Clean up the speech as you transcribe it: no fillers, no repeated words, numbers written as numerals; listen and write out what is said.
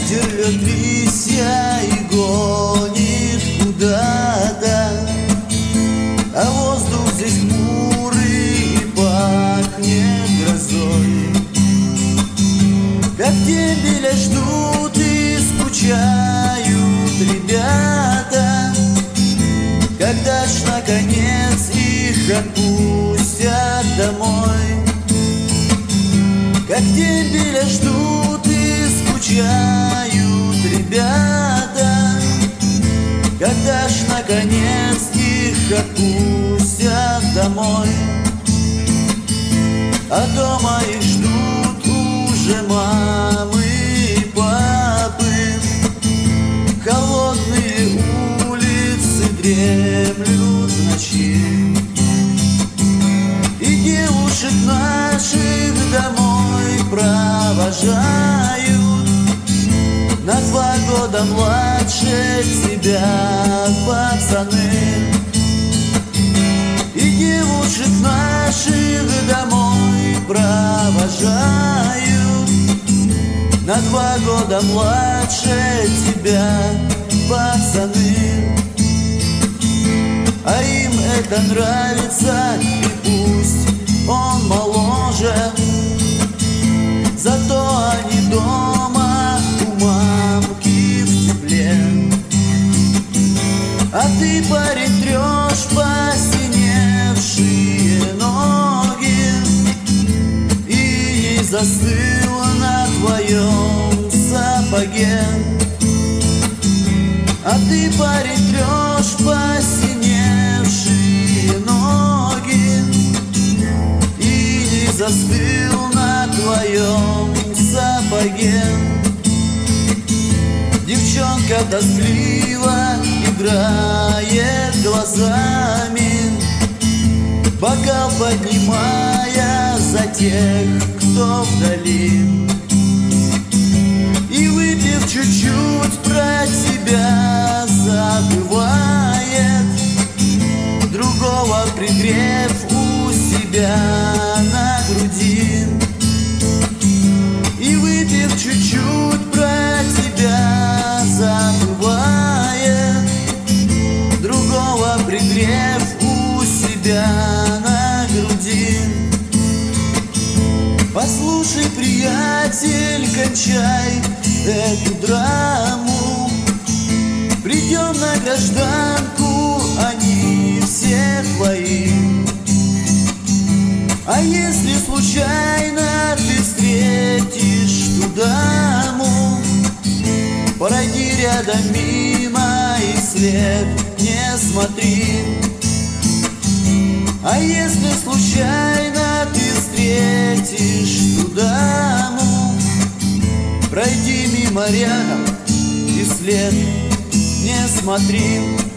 Ветер льет листья и гонит куда-то, а воздух здесь хмурый и пахнет грозой. Как дембеля ждут и скучают ребята, когда ж наконец их отпустят домой. Как дембеля ждут и скучают ребята, когда ж наконец их отпустят домой. А дома их ждут уже мамы и папы, холодные улицы дремлют в ночи, и девушек наших домой провожают на 2 года младше тебя пацаны. И девушек наших домой провожают на 2 года младше тебя пацаны. А им это нравится, и пусть он моложе, зато они дома у мамки в тепле. А ты, парень, трешь посиневшие ноги, и не застыл на твоем сапоге. А ты, парень, трешь посиневшие ноги, и не застыл на твоем сапоге. Девчонка тоскливо играет глазами, бокал поднимая за тех, кто вдали. И выпив чуть-чуть, про тебя забывает, другого пригрев у себя на груди. И выпив чуть-чуть, про тебя забывает, другого пригрев у себя на груди. Послушай, приятель, кончай эту драму, придем на гражданку, они все твои. А если случайно ты встретишь ту даму, пройди рядом мимо и след не смотри. А если случайно ты встретишь ту даму, пройди мимо рядом и след не смотри.